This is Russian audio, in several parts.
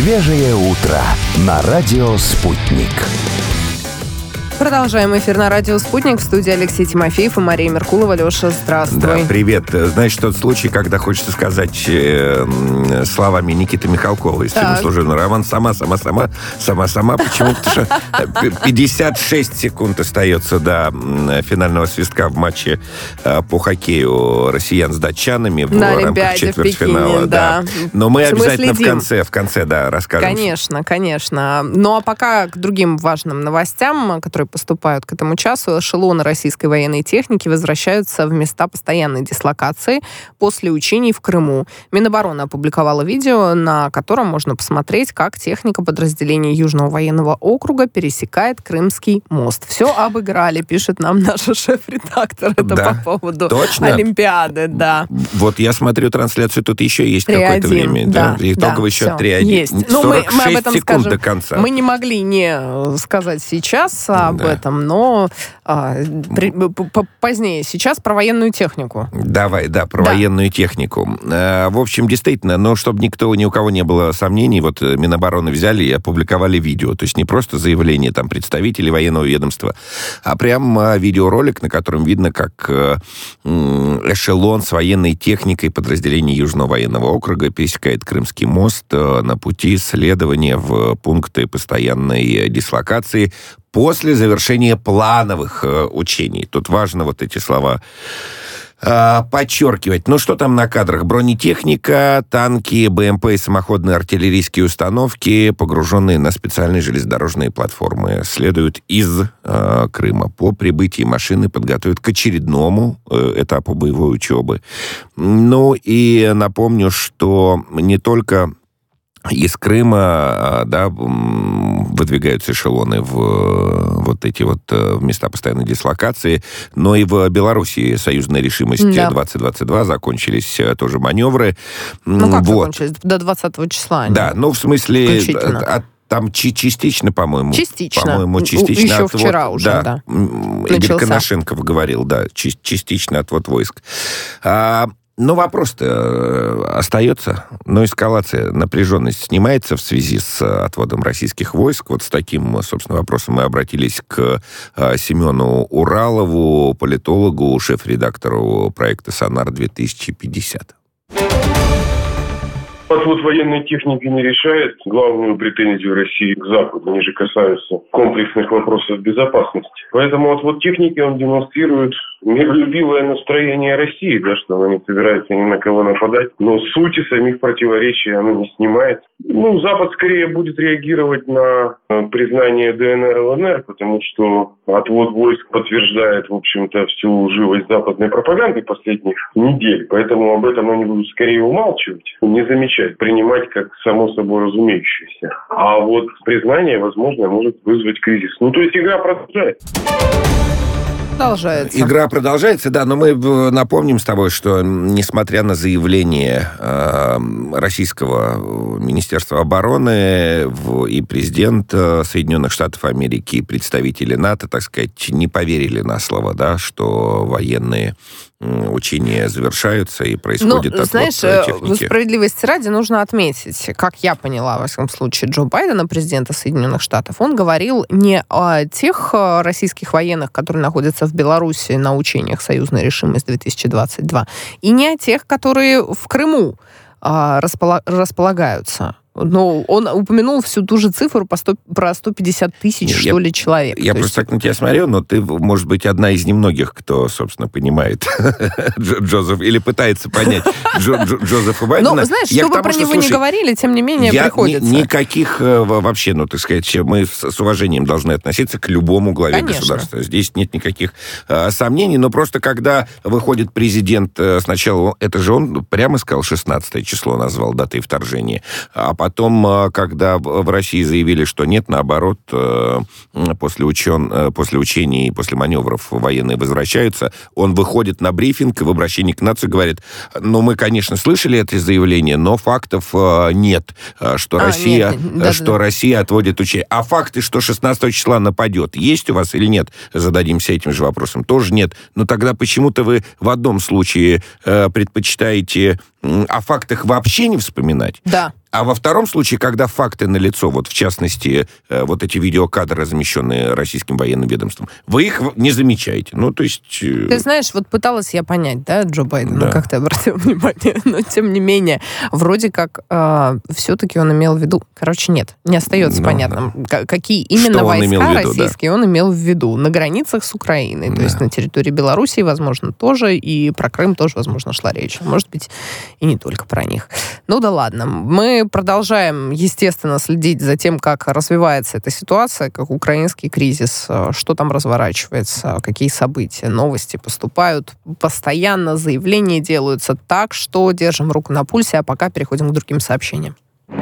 Свежее утро на радио «Спутник». Продолжаем эфир на радио «Спутник». В студии Алексей Тимофеев и Мария Меркулова. Леша, здравствуй. Да, привет. Знаешь, тот случай, когда хочется сказать словами Никиты Михалкова из фильма «Служебный роман» сама. Почему? Потому что 56 секунд остается до финального свистка в матче по хоккею россиян с датчанами в рамках четвертьфинала. Да. Но мы обязательно в конце расскажем. Конечно. Ну, а пока к другим важным новостям, которые поступают к этому часу, эшелоны российской военной техники возвращаются в места постоянной дислокации после учений в Крыму. Минобороны опубликовало видео, на котором можно посмотреть, как техника подразделений Южного военного округа пересекает Крымский мост. Все обыграли, пишет нам наша шеф-редактор. Это по поводу Олимпиады. Да. Вот я смотрю трансляцию, тут еще есть какое-то время. Да? Итоговый счет 3-1. Есть. 46 секунд до конца. Мы не могли не сказать сейчас об этом, но позднее. Сейчас про военную технику. Давай, про военную технику. В общем, действительно, но чтобы ни у кого не было сомнений, вот Минобороны взяли и опубликовали видео. То есть не просто заявление там представителей военного ведомства, а прям видеоролик, на котором видно, как эшелон с военной техникой подразделений Южного военного округа пересекает Крымский мост на пути следования в пункты постоянной дислокации после завершения плановых учений. Тут важно вот эти слова подчеркивать. Ну, что там на кадрах? Бронетехника, танки, БМП и самоходные артиллерийские установки, погруженные на специальные железнодорожные платформы, следуют из Крыма. По прибытии машины подготовят к очередному этапу боевой учебы. Ну, и напомню, что не только из Крыма, выдвигаются эшелоны в вот эти вот места постоянной дислокации, но и в Белоруссии «Союзная решимость» 2022 закончились тоже маневры. Как закончились? До 20 числа. Да, в смысле... Там частично, по-моему. Частично. Еще вчера уже, да. Игорь Коношенков говорил, частично отвод войск. Но вопрос-то остается. Но эскалация, напряженность снимается в связи с отводом российских войск. Вот с таким, собственно, вопросом мы обратились к Семену Уралову, политологу, шеф-редактору проекта «Сонар-2050». Отвод военной техники не решает главную претензию России к Западу. Они же касаются комплексных вопросов безопасности. Поэтому отвод техники, он демонстрирует миролюбивое настроение России, что она не собирается ни на кого нападать. Но сути самих противоречий она не снимает. Запад скорее будет реагировать на признание ДНР и ЛНР, потому что отвод войск подтверждает, в общем-то, всю лживость западной пропаганды последних недель. Поэтому об этом они будут скорее умалчивать, не замечать, принимать как само собой разумеющееся. А вот признание, возможно, может вызвать кризис. То есть игра продолжается. Игра продолжается, но мы напомним с тобой, что несмотря на заявление российского Министерства обороны и президента Соединенных Штатов Америки, и представители НАТО, так сказать, не поверили на слово, что военные учения завершаются и происходит отвод техники. Справедливости ради нужно отметить, как я поняла, во всяком случае, Джо Байдена, президента Соединенных Штатов, он говорил не о тех российских военных, которые находятся в Беларуси на учениях «Союзная решимость-2022», и не о тех, которые в Крыму располагаются. Но он упомянул всю ту же цифру про 150 тысяч, человек. Я просто так на тебя смотрю, но ты, может быть, одна из немногих, кто, собственно, понимает Джозеф, или пытается понять Джозефа Байдена. Знаешь, что бы про него не говорили, тем не менее, приходится. Никаких вообще, так сказать, мы с уважением должны относиться к любому главе государства. Здесь нет никаких сомнений, но просто когда выходит президент, сначала, это же он прямо сказал, 16 число назвал датой вторжения, а потом, когда в России заявили, что нет, наоборот, после учений и после маневров военные возвращаются, он выходит на брифинг и в обращении к нации говорит, мы, конечно, слышали это заявление, но фактов нет, что Россия отводит учения. А факты, что 16 числа нападет, есть у вас или нет? Зададимся этим же вопросом. Тоже нет. Но тогда почему-то вы в одном случае предпочитаете о фактах вообще не вспоминать, да. А во втором случае, когда факты налицо, вот в частности, вот эти видеокадры, размещенные российским военным ведомством, вы их не замечаете. Ну, то есть... Ты знаешь, вот пыталась я понять, да, Джо Байдена, как ты обратил внимание, но тем не менее, вроде как все-таки он имел в виду... Короче, нет, не остается понятным, какие именно войска российские он имел в виду. На границах с Украиной, то есть на территории Белоруссии, возможно, тоже, и про Крым тоже, возможно, шла речь. Может быть, и не только про них. Ну да ладно. Мы продолжаем, естественно, следить за тем, как развивается эта ситуация, как украинский кризис, что там разворачивается, какие события, новости поступают. Постоянно заявления делаются, так что держим руку на пульсе, а пока переходим к другим сообщениям.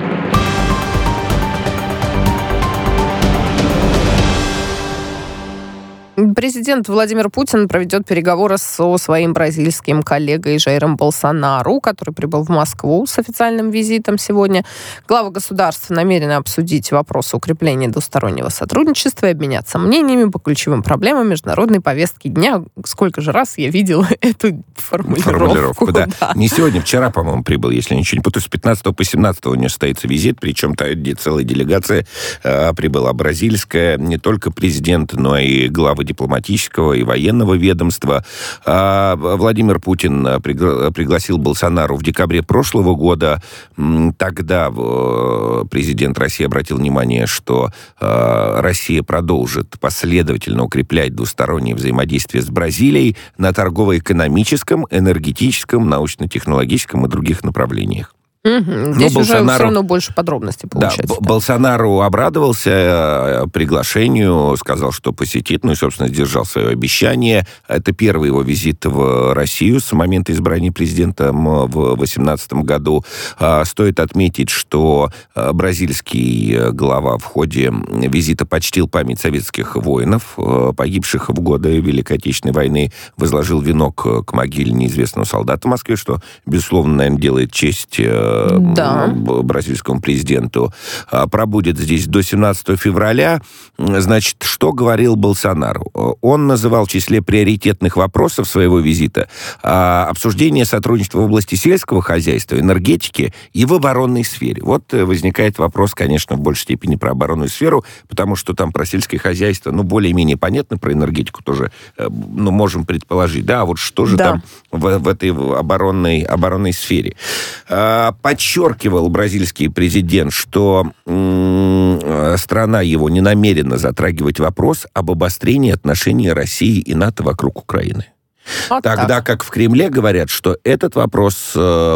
Президент Владимир Путин проведет переговоры со своим бразильским коллегой Жаиром Болсонару, который прибыл в Москву с официальным визитом сегодня. Главы государств намерены обсудить вопросы укрепления двустороннего сотрудничества и обменяться мнениями по ключевым проблемам международной повестки дня. Сколько же раз я видела эту формулировку. Да. Не сегодня, вчера, по-моему, прибыл, если ничего не путаю. С 15 по 17 у него состоится визит, причем целая делегация прибыла бразильская, не только президент, но и главы дипломатического и военного ведомства. Владимир Путин пригласил Болсонару в декабре прошлого года. Тогда президент России обратил внимание, что Россия продолжит последовательно укреплять двустороннее взаимодействие с Бразилией на торгово-экономическом, энергетическом, научно-технологическом и других направлениях. Здесь уже все равно больше подробностей получается. Да, Болсонару обрадовался приглашению, сказал, что посетит, ну и, собственно, сдержал свое обещание. Это первый его визит в Россию с момента избрания президентом в 2018 году. Стоит отметить, что бразильский глава в ходе визита почтил память советских воинов, погибших в годы Великой Отечественной войны, возложил венок к могиле неизвестного солдата в Москве, что, безусловно, наверное, делает честь бразильскому президенту. Пробудет здесь до 17 февраля. Значит, что говорил Болсонару? Он называл в числе приоритетных вопросов своего визита обсуждение сотрудничества в области сельского хозяйства, энергетики и в оборонной сфере. Вот возникает вопрос, конечно, в большей степени про оборонную сферу, потому что там про сельское хозяйство, более-менее понятно, про энергетику тоже, можем предположить. Да, а вот что же там в этой оборонной сфере? Подчеркивал бразильский президент, что страна его не намерена затрагивать вопрос об обострении отношений России и НАТО вокруг Украины. Тогда как в Кремле говорят, что этот вопрос,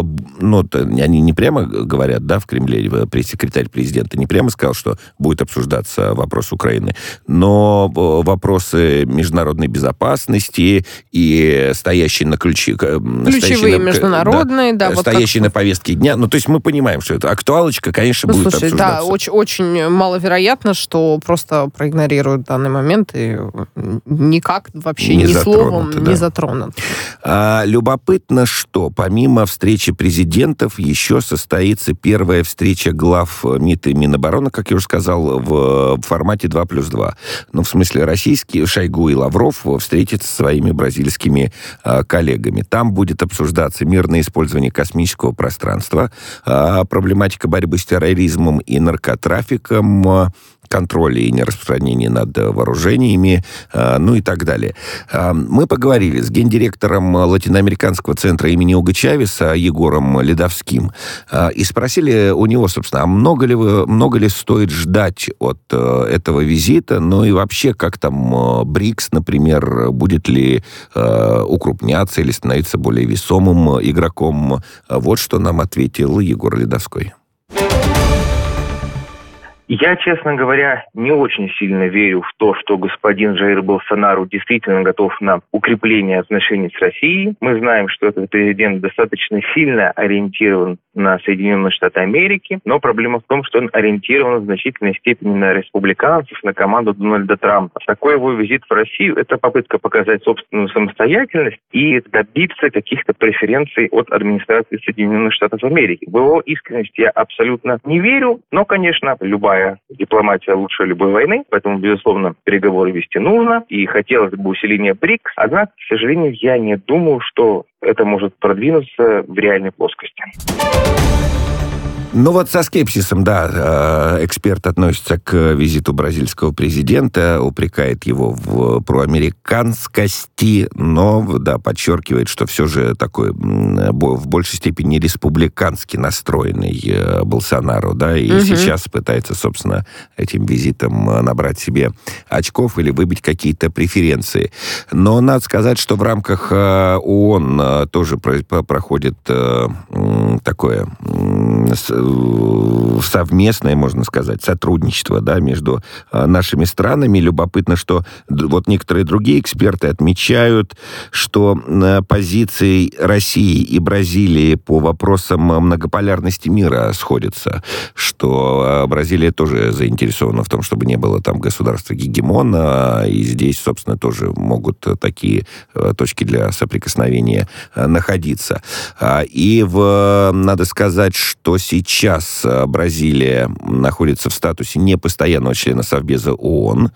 они не прямо говорят, да, в Кремле, пресс-секретарь президента не прямо сказал, что будет обсуждаться вопрос Украины, но вопросы международной безопасности и стоящие на ключевые международные, стоящие на повестке дня. То есть мы понимаем, что это актуалочка, конечно, будет обсуждаться. Да, очень маловероятно, что просто проигнорируют данный момент и никак вообще ни словом не затронут. Любопытно, что помимо встречи президентов еще состоится первая встреча глав МИД и Минобороны, как я уже сказал, в формате 2+2. В смысле, российские Шойгу и Лавров встретятся со своими бразильскими коллегами. Там будет обсуждаться мирное использование космического пространства, проблематика борьбы с терроризмом и наркотрафиком, контроля и нераспространения над вооружениями, и так далее. Мы поговорили с гендиректором Латиноамериканского центра имени Уго Чавеса Егором Ледовским и спросили у него, собственно, много ли стоит ждать от этого визита, и вообще, как там БРИКС, например, будет ли укрупняться или становиться более весомым игроком. Вот что нам ответил Егор Ледовской. Я, честно говоря, не очень сильно верю в то, что господин Жаир Болсонару действительно готов на укрепление отношений с Россией. Мы знаем, что этот президент достаточно сильно ориентирован на Соединенные Штаты Америки, но проблема в том, что он ориентирован в значительной степени на республиканцев, на команду Дональда Трампа. Такой его визит в Россию – это попытка показать собственную самостоятельность и добиться каких-то преференций от администрации Соединенных Штатов Америки. В его искренность я абсолютно не верю, но, конечно, любая дипломатия лучше любой войны, поэтому, безусловно, переговоры вести нужно, и хотелось бы усиления БРИКС, однако, к сожалению, я не думаю, что это может продвинуться в реальной плоскости. Ну вот со скепсисом, да, эксперт относится к визиту бразильского президента, упрекает его в проамериканскости, но, да, подчеркивает, что все же такой в большей степени республикански настроенный Болсонару, да, и сейчас пытается, собственно, этим визитом набрать себе очков или выбить какие-то преференции. Но надо сказать, что в рамках ООН тоже проходит такое совместное, можно сказать, сотрудничество, да, между нашими странами. Любопытно, что вот некоторые другие эксперты отмечают, что позиции России и Бразилии по вопросам многополярности мира сходятся, что Бразилия тоже заинтересована в том, чтобы не было там государства-гегемона, и здесь, собственно, тоже могут такие точки для соприкосновения находиться. И надо сказать, что сейчас Бразилия находится в статусе непостоянного члена Совбеза ООН,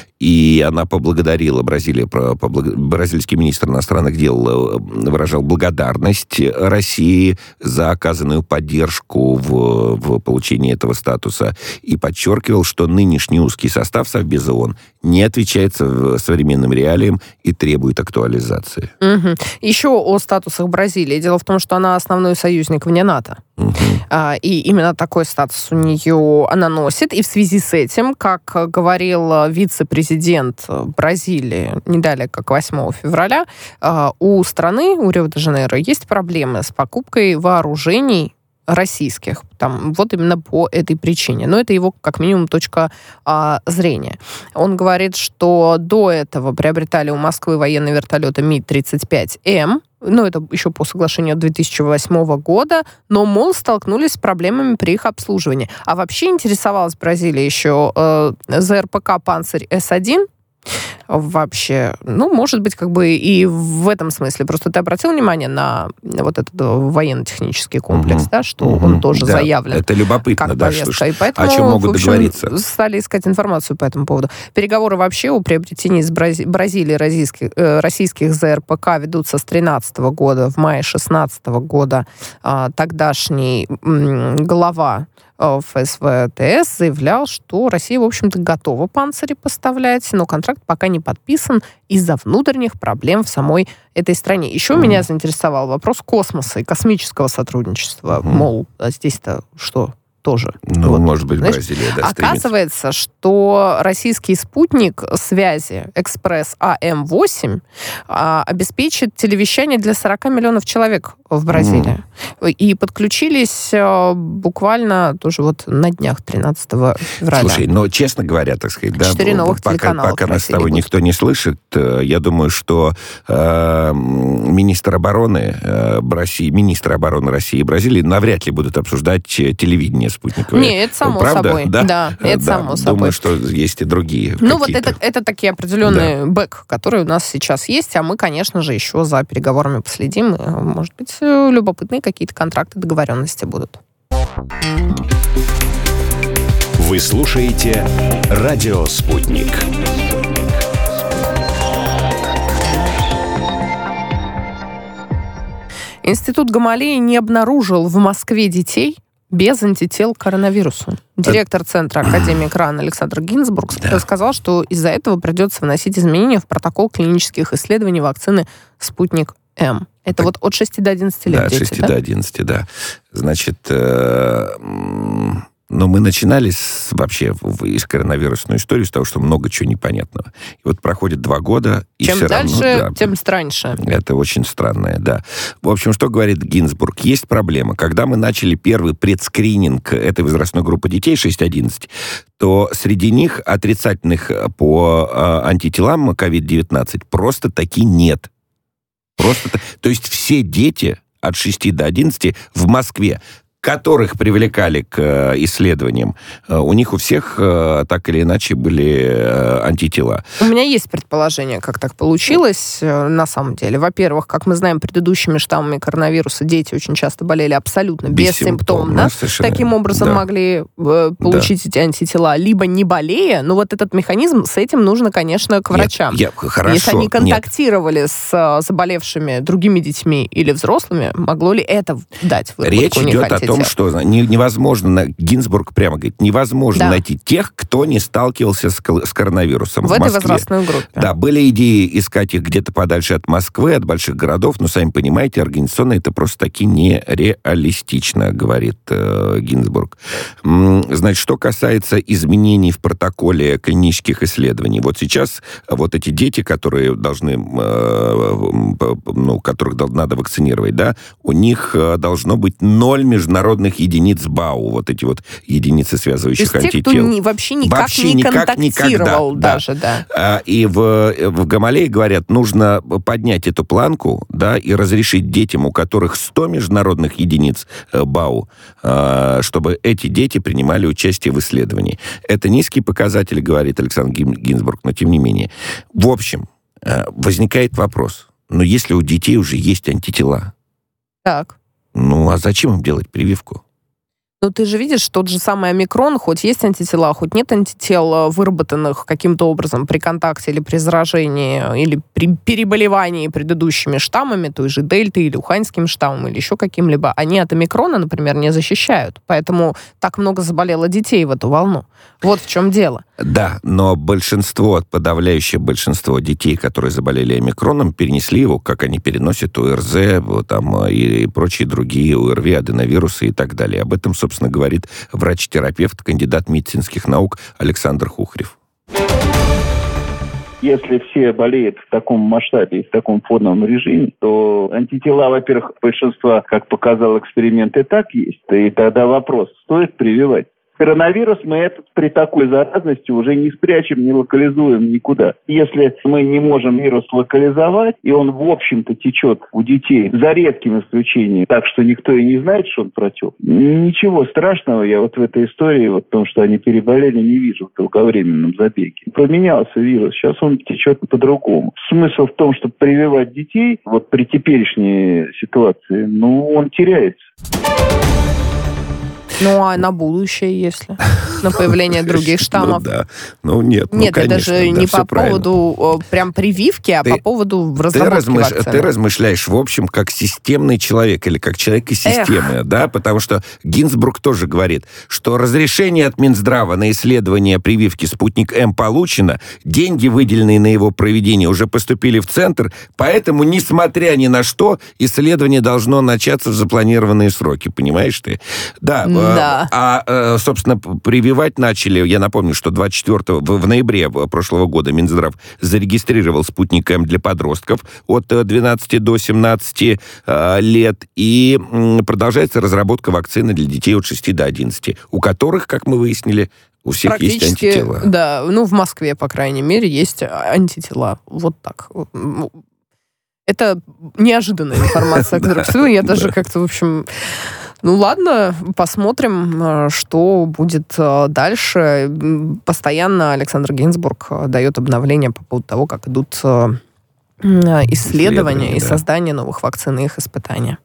и она поблагодарила бразильский министр иностранных дел выражал благодарность России за оказанную поддержку в получении этого статуса и подчеркивал, что нынешний узкий состав Совбеза ООН не отвечает современным реалиям и требует актуализации. Еще о статусах Бразилии. Дело в том, что она основной союзник вне НАТО. И именно такой статус у нее она носит. И в связи с этим, как говорил вице-президент Бразилии не далее, как 8 февраля, у страны, у Рио-де-Жанейро, есть проблемы с покупкой вооружений российских. Там, вот именно по этой причине. Но это его, как минимум, точка зрения. Он говорит, что до этого приобретали у Москвы военные вертолеты Ми-35М, ну, это еще по соглашению 2008 года, но, мол, столкнулись с проблемами при их обслуживании. А вообще интересовалась Бразилия еще ЗРПК «Панцирь С-1», вообще, ну, может быть, как бы и в этом смысле. Просто ты обратил внимание на вот этот военно-технический комплекс, да, что он тоже заявлен. Это любопытно, как да, повестка. И поэтому, о чем могут договориться. Стали искать информацию по этому поводу. Переговоры вообще о приобретении из Бразилии российских ЗРПК ведутся с 2013 года. В мае 2016 года тогдашний глава ФСВ ТС заявлял, что Россия, в общем-то, готова панцири поставлять, но контракт пока не подписан из-за внутренних проблем в самой этой стране. Еще меня заинтересовал вопрос космоса и космического сотрудничества. Мол, а здесь-то что? Тоже. Ну, вот, может быть, знаешь, Бразилия, да, оказывается, что российский спутник связи «Экспресс АМ-8» обеспечит телевещание для 40 миллионов человек в Бразилии. И подключились буквально тоже вот на днях 13 февраля. Слушай, но, честно говоря, так сказать, да, 4 новых телеканала. Пока нас с тобой никто не слышит, я думаю, что министр обороны России и Бразилии навряд ли будут обсуждать телевидение спутниковое. Нет, это само собой. Да, это само собой. Думаю, что есть и другие. Ну, вот это такие определенные бэк, которые у нас сейчас есть, а мы, конечно же, еще за переговорами последим. Может быть, любопытные какие-то контракты, договоренности будут. Вы слушаете «Радио Спутник». Институт Гамалеи не обнаружил в Москве детей без антител к коронавирусу. Директор Центра академик РАН Александр Гинзбург сказал, что из-за этого придется вносить изменения в протокол клинических исследований вакцины «Спутник-М». Это вот от 6 до 11 лет. Да, от 6 до 11, да. Значит, но мы начинали вообще из коронавирусную историю с того, что много чего непонятного. И вот проходит 2 года, и чем все дальше, равно... Да, тем страньше. Это очень странное, да. В общем, что говорит Гинзбург? Есть проблема. Когда мы начали первый предскрининг этой возрастной группы детей, 6-11, то среди них отрицательных по антителам COVID-19 просто таки нет. То есть все дети от 6 до 11 в Москве, которых привлекали к исследованиям, у них у всех так или иначе были антитела. У меня есть предположение, как так получилось на самом деле. Во-первых, как мы знаем, предыдущими штаммами коронавируса дети очень часто болели абсолютно бессимптомно. Таким образом могли получить эти антитела, либо не болея. Но вот этот механизм, с этим нужно, конечно, к врачам. Хорошо. Если они контактировали с заболевшими другими детьми или взрослыми, могло ли это дать выработку Речь идет о том, том, что невозможно, Гинзбург прямо говорит, невозможно найти тех, кто не сталкивался с коронавирусом в этой Москве. возрастной группе. Да, были идеи искать их где-то подальше от Москвы, от больших городов, но, сами понимаете, организационно это просто-таки нереалистично, говорит Гинзбург. Значит, что касается изменений в протоколе клинических исследований, вот сейчас вот эти дети, которые должны, которых надо вакцинировать, да, у них должно быть 0 международных единиц БАУ, вот эти вот единицы связывающих антител. То есть те, кто вообще не контактировал даже, да. И в Гамалее говорят, нужно поднять эту планку, да, и разрешить детям, у которых 100 международных единиц БАУ, чтобы эти дети принимали участие в исследовании. Это низкий показатель, говорит Александр Гинзбург, но тем не менее. В общем, возникает вопрос, но если у детей уже есть антитела, так. А зачем им делать прививку? Ну, ты же видишь, тот же самый омикрон, хоть есть антитела, хоть нет антител, выработанных каким-то образом при контакте или при заражении, или при переболевании предыдущими штаммами, той же дельтой или уханьским штаммом, или еще каким-либо, они от омикрона, например, не защищают. Поэтому так много заболело детей в эту волну. Вот в чем дело. Да, но подавляющее большинство детей, которые заболели омикроном, перенесли его, как они переносят ОРЗ, и прочие другие ОРВИ, аденовирусы и так далее. Об этом, собственно, говорит врач-терапевт, кандидат медицинских наук Александр Хухрев. Если все болеют в таком масштабе и в таком фоновом режиме, то антитела, во-первых, большинства, как показал эксперимент, и так есть. И тогда вопрос, стоит прививать? Коронавирус мы при такой заразности уже не спрячем, не локализуем никуда. Если мы не можем вирус локализовать, и он, в общем-то, течет у детей, за редким исключением, так что никто и не знает, что он протек, ничего страшного я в этой истории, в том, что они переболели, не вижу в долговременном забеге. Поменялся вирус, сейчас он течет по-другому. Смысл в том, чтобы прививать детей, при теперешней ситуации, он теряется. А на будущее, если? На появление других штаммов? Нет. Нет, это же не по поводу прям прививки, а по поводу разработки вакцины. Ты размышляешь, в общем, как системный человек или как человек из системы, да? Потому что Гинзбург тоже говорит, что разрешение от Минздрава на исследование прививки «Спутник М» получено, деньги, выделенные на его проведение, уже поступили в центр, поэтому, несмотря ни на что, исследование должно начаться в запланированные сроки, понимаешь ты? Да. Собственно, прививать начали, я напомню, что в ноябре прошлого года Минздрав зарегистрировал «Спутник М» для подростков от 12 до 17 лет, и продолжается разработка вакцины для детей от 6 до 11, у которых, как мы выяснили, у всех есть антитела. Да, в Москве, по крайней мере, есть антитела. Вот так. Это неожиданная информация, которую я даже как-то, в общем... ладно, посмотрим, что будет дальше. Постоянно Александр Гинзбург дает обновления по поводу того, как идут исследования и создание новых вакцин и их испытания.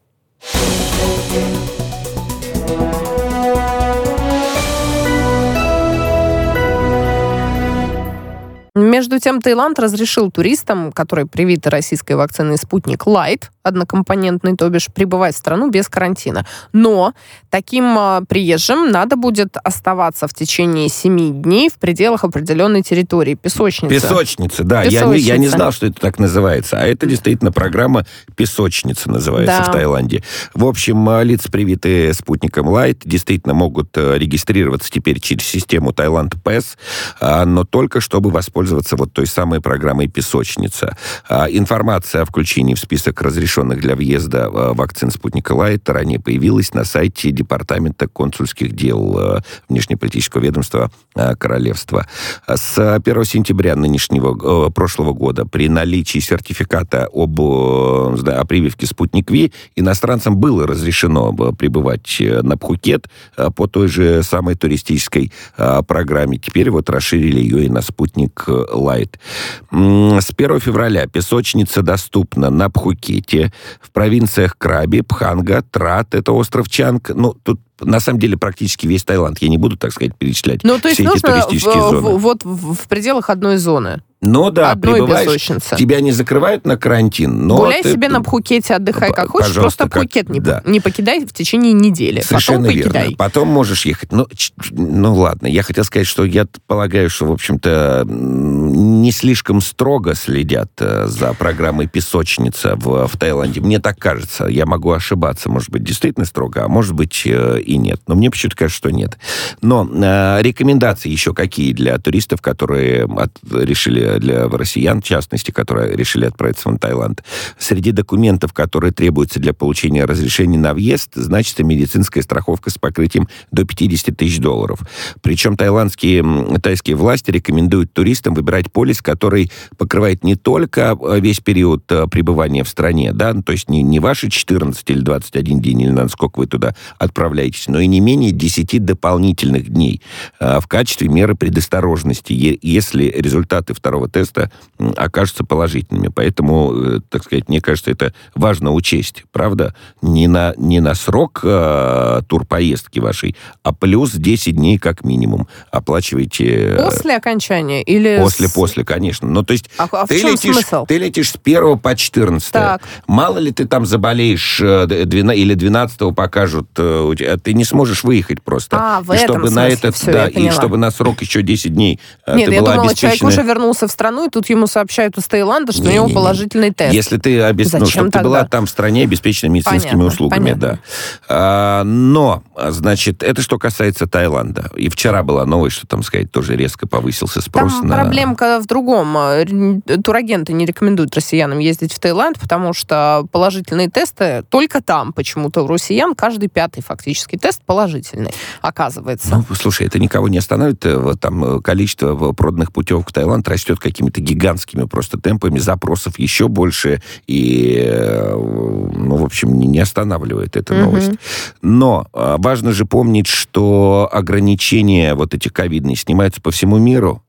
Между тем, Таиланд разрешил туристам, которые привиты российской вакциной «Спутник Лайт», однокомпонентный, то бишь, прибывать в страну без карантина. Но таким приезжим надо будет оставаться в течение 7 дней в пределах определенной территории. Песочница. Песочница, да. Я не знал, что это так называется. А это действительно программа «Песочница» называется в Таиланде. В общем, лица, привитые спутником Лайт, действительно могут регистрироваться теперь через систему Таиланд Пэс, но только чтобы воспользоваться той самой программой «Песочница». Информация о включении в список разрешенных для въезда вакцин спутника Лайт ранее появилась на сайте Департамента консульских дел внешнеполитического ведомства Королевства. С 1 сентября прошлого года при наличии сертификата о прививке «Спутник Ви» иностранцам было разрешено прибывать на Пхукет по той же самой туристической программе. Теперь расширили ее и на «Спутник Лайт». С 1 февраля песочница доступна на Пхукете, в провинциях Краби, Пханга, Трат, это остров Чанг. Тут на самом деле практически весь Таиланд. Я не буду, так сказать, перечислять все эти туристические зоны. В пределах одной зоны. Ну да, одной прибываешь, песочнице. тебя не закрывают на карантин, но... Гуляй себе на Пхукете, отдыхай как хочешь, просто Пхукет не покидай в течение недели. Совершенно потом верно. покидай. Потом можешь ехать. Ну ладно, я хотел сказать, что я полагаю, что, в общем-то, не слишком строго следят за программой «Песочница» в Таиланде. Мне так кажется. Я могу ошибаться. Может быть, действительно строго, а может быть и нет. Но мне почему-то кажется, что нет. Но рекомендации еще какие для туристов, которые решили, для россиян, в частности, которые решили отправиться в Таиланд? Среди документов, которые требуются для получения разрешения на въезд, значится медицинская страховка с покрытием до $50 тысяч. Причем тайские власти рекомендуют туристам выбирать полис, который покрывает не только весь период пребывания в стране, да, то есть не ваши 14 или 21 день, или насколько вы туда отправляетесь, но и не менее 10 дополнительных дней в качестве меры предосторожности, если результаты второго теста окажутся положительными. Поэтому, так сказать, мне кажется, это важно учесть, правда? Не на срок турпоездки вашей, а плюс 10 дней как минимум оплачиваете... После окончания или... После, конечно. Ну, то есть в чем смысл? Ты летишь с 1 по 14. Так. Мало ли ты там заболеешь или 12 покажут, ты не сможешь выехать просто. В этом смысле. И чтобы на срок еще 10 дней Нет, ты я была думала, обеспечена... человек уже вернулся в страну, и тут ему сообщают из Таиланда, что у него положительный тест. Если ты чтобы ты была там в стране обеспечена медицинскими услугами, понятно. да. Но, значит, это что касается Таиланда. И вчера была новость, что там, сказать, тоже резко повысился спрос там на... проблемка в другом. Турагенты не рекомендуют россиянам ездить в Таиланд, потому что положительные тесты только там почему-то у россиян каждый 5-й фактически тест положительный, оказывается. Ну, слушай, это никого не остановит. Там количество проданных путевок в Таиланд растет какими-то гигантскими просто темпами, запросов еще больше, и, в общем, не останавливает эта новость. Но важно же помнить, что ограничения вот эти ковидные снимаются по всему миру.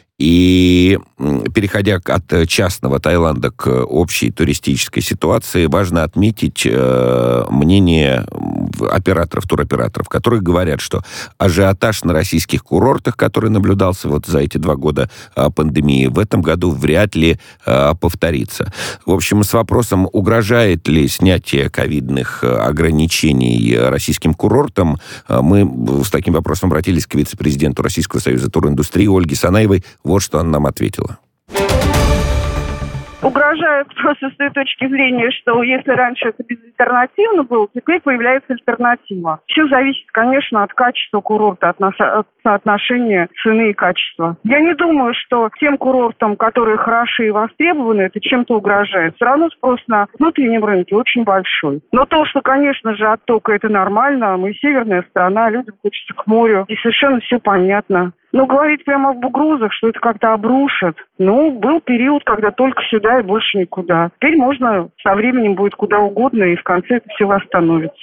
И переходя от частного Таиланда к общей туристической ситуации, важно отметить мнение туроператоров, которые говорят, что ажиотаж на российских курортах, который наблюдался вот за эти 2 года пандемии, в этом году вряд ли повторится. В общем, с вопросом, угрожает ли снятие ковидных ограничений российским курортам, мы с таким вопросом обратились к вице-президенту Российского союза туриндустрии Ольге Санаевой. Вот что она нам ответила. Угрожает просто с той точки зрения, что если раньше это безальтернативно было, теперь появляется альтернатива. Все зависит, конечно, от качества курорта, от соотношения цены и качества. Я не думаю, что тем курортам, которые хороши и востребованы, это чем-то угрожает. Все равно спрос на внутреннем рынке очень большой. Но то, что, конечно же, отток это нормально, мы северная страна, людям хочется к морю, и совершенно все понятно. Но говорить прямо об угрозах, что это как-то обрушит. Был период, когда только сюда и больше никуда. Теперь можно, со временем будет куда угодно, и в конце это все восстановится.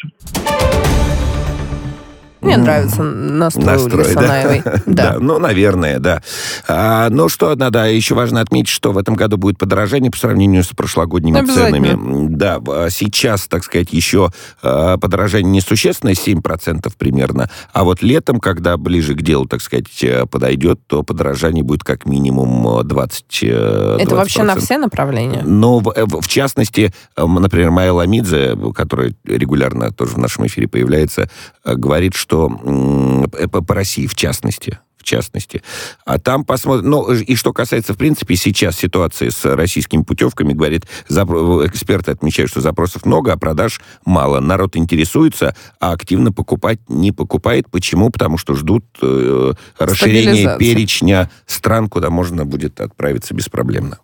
Мне нравится настрой Ольги Санаевой. Да, наверное, да. Но что надо, еще важно отметить, что в этом году будет подорожание по сравнению с прошлогодними ценами. Да, сейчас, так сказать, еще подорожание несущественное, 7% примерно. А вот летом, когда ближе к делу, так сказать, подойдет, то подорожание будет как минимум 20%. Это вообще на все направления? Но, в частности, например, Майя Ламидзе, которая регулярно тоже в нашем эфире появляется, говорит, что по России в частности. А там посмотрим... и что касается, в принципе, сейчас ситуации с российскими путевками, говорит, эксперты отмечают, что запросов много, а продаж мало. Народ интересуется, а активно покупать не покупает. Почему? Потому что ждут расширения перечня стран, куда можно будет отправиться беспроблемно.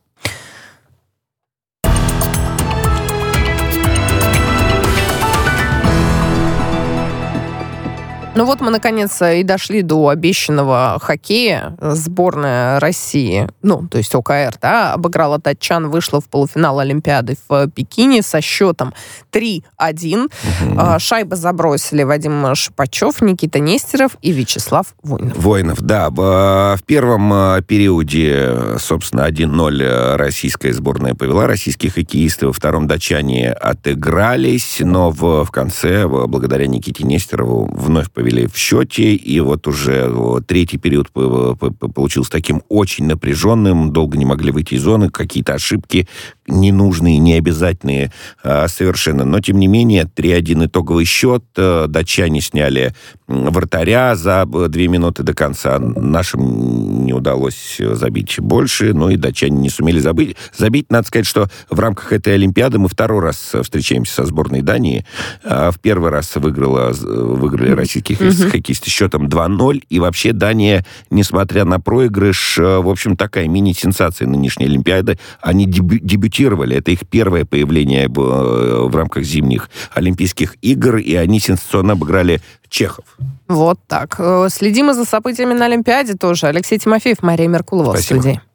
Вот мы, наконец, и дошли до обещанного хоккея. Сборная России, то есть ОКР, да, обыграла датчан, вышла в полуфинал Олимпиады в Пекине со счетом 3-1. Шайбы забросили Вадим Шипачев, Никита Нестеров и Вячеслав Войнов. Да. В первом периоде, собственно, 1-0 российская сборная повела российских хоккеистов. Во втором датчане отыгрались, но в конце, благодаря Никите Нестерову, вновь повели поставили в счете, и вот уже третий период получился таким очень напряженным, долго не могли выйти из зоны, какие-то ошибки ненужные, необязательные совершенно. Но, тем не менее, 3-1 итоговый счет. Датчане сняли вратаря за 2 минуты до конца. Нашим не удалось забить больше, но и датчане не сумели забить. Надо сказать, что в рамках этой Олимпиады мы второй раз встречаемся со сборной Дании. В первый раз выиграли российские хоккеисты счетом 2-0. И вообще Дания, несмотря на проигрыш, в общем, такая мини-сенсация нынешней Олимпиады. Они дебютировали. Это их первое появление в рамках зимних Олимпийских игр, и они сенсационно обыграли чехов. Вот так. Следим и за событиями на Олимпиаде тоже. Алексей Тимофеев, Мария Меркулова в студии.